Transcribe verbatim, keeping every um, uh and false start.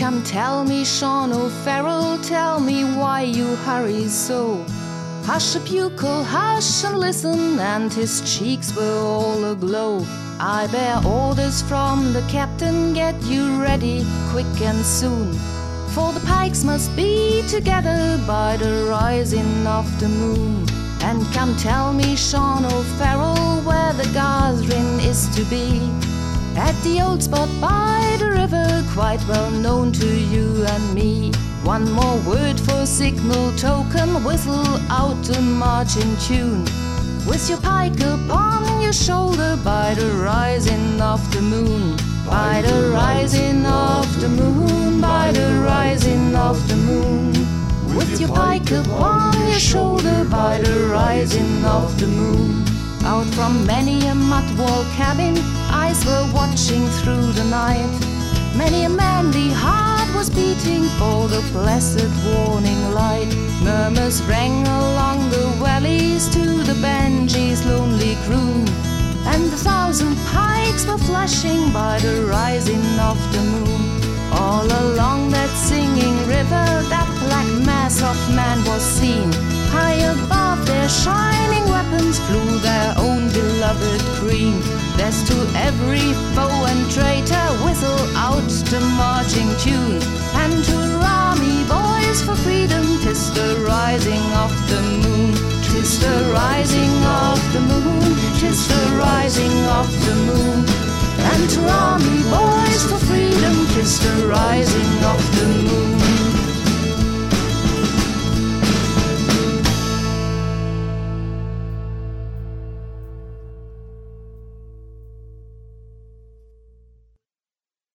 come tell me, Sean O'Farrell, tell me why you hurry so. Hush, a pupil, hush and listen, and his cheeks were all aglow. I bear orders from the captain, get you ready quick and soon, for the pikes must be together by the rising of the moon. And come tell me, Sean O'Farrell, where the gathering is to be. At the old spot by the river, quite well known to you and me. One more word for signal token, whistle out a marching tune, with your pike upon your shoulder by the rising of the moon. By the rising of the moon, by the rising of the moon, with your pike upon your shoulder by the rising of the moon. Out from many a mud-wall cabin, eyes were watching through the night. Many a manly heart was beating for the blessed warning light. Murmurs rang along the valleys to the banshee's lonely croon, and a thousand pikes were flashing by the rising of the moon. All along that singing river, that black mass of man was seen. High above their shining weapons flew their own beloved Queen. There's to every foe and traitor whistle out the marching tune, and to army boys for freedom, 'tis the rising of the moon. 'Tis the rising of the moon, 'tis the rising of the moon. And to army boys for freedom, 'tis the rising of the moon.